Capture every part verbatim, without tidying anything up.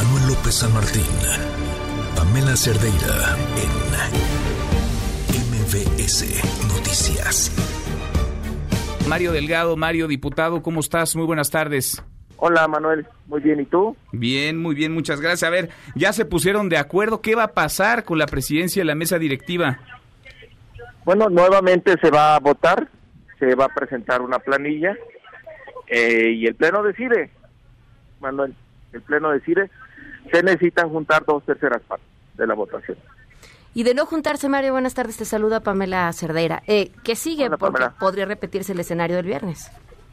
Manuel López San Martín, Pamela Cerdeira en M V S Noticias. Mario Delgado, Mario, diputado, ¿cómo estás? Muy buenas tardes. Hola, Manuel, muy bien, ¿y tú? Bien, muy bien, muchas gracias. A ver, ya se pusieron de acuerdo, ¿qué va a pasar con la presidencia de la mesa directiva? Bueno, nuevamente se va a votar, se va a presentar una planilla eh, y el Pleno decide, Manuel, el Pleno decide, se necesitan juntar dos terceras partes de la votación. Y de no juntarse, Mario, buenas tardes, te saluda Pamela Cerdeira. Eh, ¿Qué sigue? Hola, porque Pamela. Podría repetirse el escenario del viernes.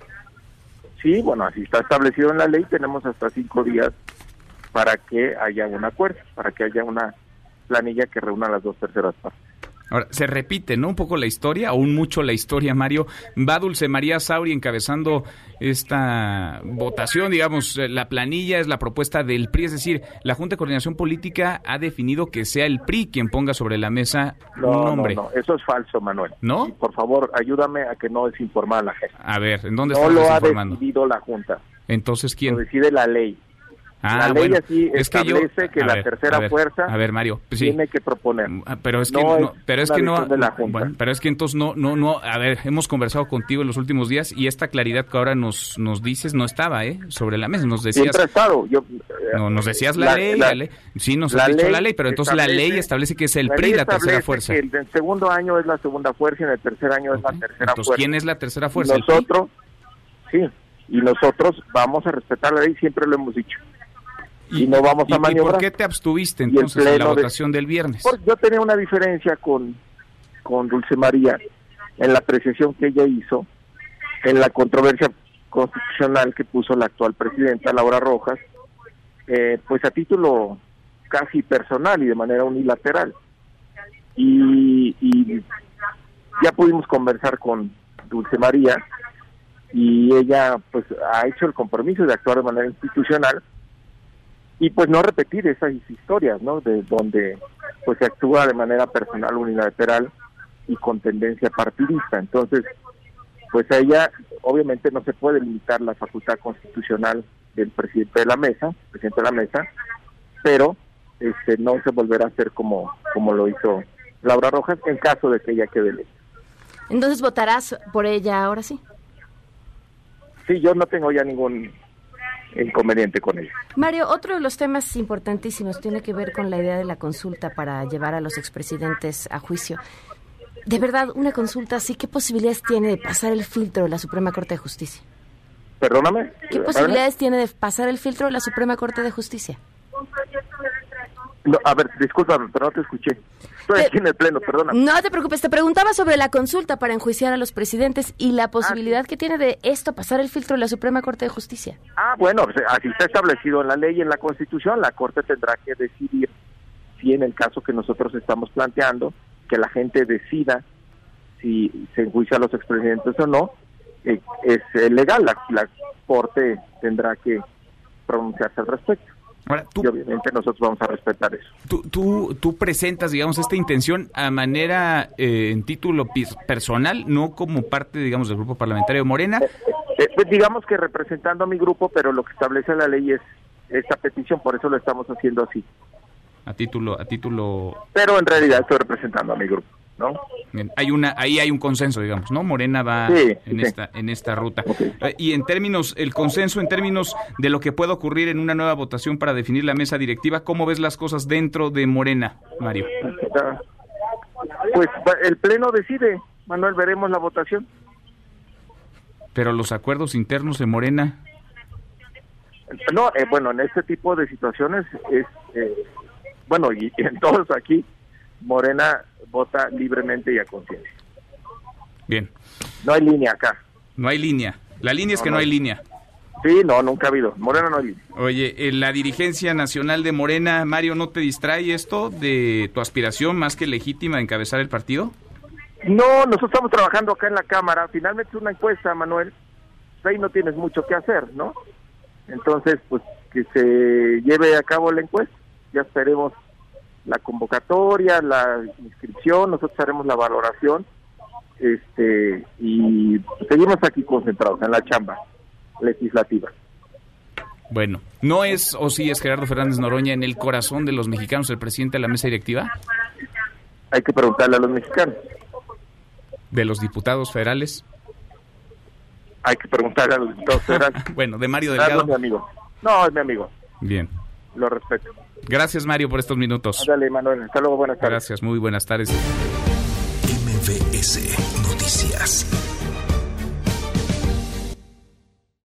Sí, bueno, así está establecido en la ley, tenemos hasta cinco días para que haya un acuerdo, para que haya una planilla que reúna las dos terceras partes. Ahora, se repite, ¿no? Un poco la historia, aún mucho la historia, Mario. Va Dulce María Sauri encabezando esta votación, digamos, la planilla es la propuesta del P R I, es decir, la Junta de Coordinación Política ha definido que sea el P R I quien ponga sobre la mesa no, un nombre. No, no, eso es falso, Manuel. ¿No? Y por favor, ayúdame a que no desinformar a la gente. A ver, ¿en dónde no estamos lo desinformando? Ha decidido la Junta. Entonces, ¿quién? Lo decide la ley. Ah, la ley bueno, así es que yo, establece que, a la ver, tercera a ver, fuerza a ver, Mario, sí. tiene que proponer. Pero es que no, no, pero es que no, de la Junta. Bueno, pero es que entonces no, no, no, a ver, hemos conversado contigo en los últimos días y esta claridad que ahora nos, nos dices no estaba, ¿eh? Sobre la mesa, nos decías. Siempre ha estado. Yo, no, nos decías la, la ley, la, la ley, sí, nos has dicho la ley, pero entonces la ley establece que es el P R I la tercera fuerza. Que en el segundo año es la segunda fuerza y en el tercer año okay. es la tercera entonces, fuerza. ¿quién es la tercera fuerza? Y nosotros, sí, y nosotros vamos a respetar la ley, siempre lo hemos dicho. Y, y no vamos a y, maniobrar. ¿Y por qué te abstuviste entonces en la votación de, del viernes? Porque yo tenía una diferencia con, con Dulce María en la apreciación que ella hizo en la controversia constitucional que puso la actual presidenta Laura Rojas, eh, pues a título casi personal y de manera unilateral. Y, y ya pudimos conversar con Dulce María y ella pues ha hecho el compromiso de actuar de manera institucional y pues no repetir esas historias, ¿no? De donde pues se actúa de manera personal, unilateral y con tendencia partidista. Entonces, pues a ella obviamente no se puede limitar la facultad constitucional del presidente de la mesa, presidente de la mesa, pero este no se volverá a hacer como como lo hizo Laura Rojas en caso de que ella quede electa. Entonces, ¿votarás por ella ahora sí? Sí, yo no tengo ya ningún inconveniente con ella. Mario, otro de los temas importantísimos tiene que ver con la idea de la consulta para llevar a los expresidentes a juicio. De verdad, una consulta así, ¿qué posibilidades tiene de pasar el filtro de la Suprema Corte de Justicia? Perdóname. ¿Qué posibilidades tiene de pasar el filtro de la Suprema Corte de Justicia? No, a ver, discúlpame, pero no te escuché. Estoy te, aquí en el pleno, perdóname. No te preocupes, te preguntaba sobre la consulta para enjuiciar a los presidentes y la posibilidad ah, que tiene de esto pasar el filtro de la Suprema Corte de Justicia. Ah, bueno, así está establecido en la ley y en la Constitución. La Corte tendrá que decidir si en el caso que nosotros estamos planteando, que la gente decida si se enjuicia a los expresidentes o no, eh, es eh, legal. La, la Corte tendrá que pronunciarse al respecto. Ahora, tú, y obviamente nosotros vamos a respetar eso. Tú, tú, tú presentas, digamos, esta intención a manera, eh, en título personal, no como parte, digamos, del grupo parlamentario de Morena. Eh, eh, pues digamos que representando a mi grupo, pero lo que establece la ley es esta petición, por eso lo estamos haciendo así. A título, a título. Pero en realidad estoy representando a mi grupo, ¿no? Bien, hay una, ahí hay un consenso, digamos, ¿no? Morena va sí, en sí. esta, en esta ruta. Okay. Eh, y en términos, el consenso en términos de lo que puede ocurrir en una nueva votación para definir la mesa directiva, ¿cómo ves las cosas dentro de Morena, Mario? Pues el Pleno decide, Manuel, veremos la votación. Pero los acuerdos internos de Morena. No, eh, bueno, en este tipo de situaciones es, eh, bueno, y, y en todos aquí, Morena vota libremente y a conciencia. Bien. No hay línea acá. No hay línea. La línea es no, que no, no hay línea. Sí, no, nunca ha habido. Morena no hay línea. Oye, en la dirigencia nacional de Morena, Mario, ¿no te distrae esto de tu aspiración más que legítima de encabezar el partido? No, nosotros estamos trabajando acá en la Cámara. Finalmente es una encuesta, Manuel. Ahí no tienes mucho que hacer, ¿no? Entonces, pues, que se lleve a cabo la encuesta. Ya esperemos la convocatoria, la inscripción, nosotros haremos la valoración, este, y seguimos aquí concentrados en la chamba legislativa. Bueno, ¿no es o sí es Gerardo Fernández Noroña en el corazón de los mexicanos el presidente de la mesa directiva? Hay que preguntarle a los mexicanos. ¿De los diputados federales? Hay que preguntarle a los diputados federales. Bueno, de Mario Claro, Delgado. es mi amigo. No, es mi amigo. Bien. Lo respeto. Gracias, Mario, por estos minutos. Dale, Manuel. Hasta luego, buenas tardes. Gracias, muy buenas tardes. M V S Noticias.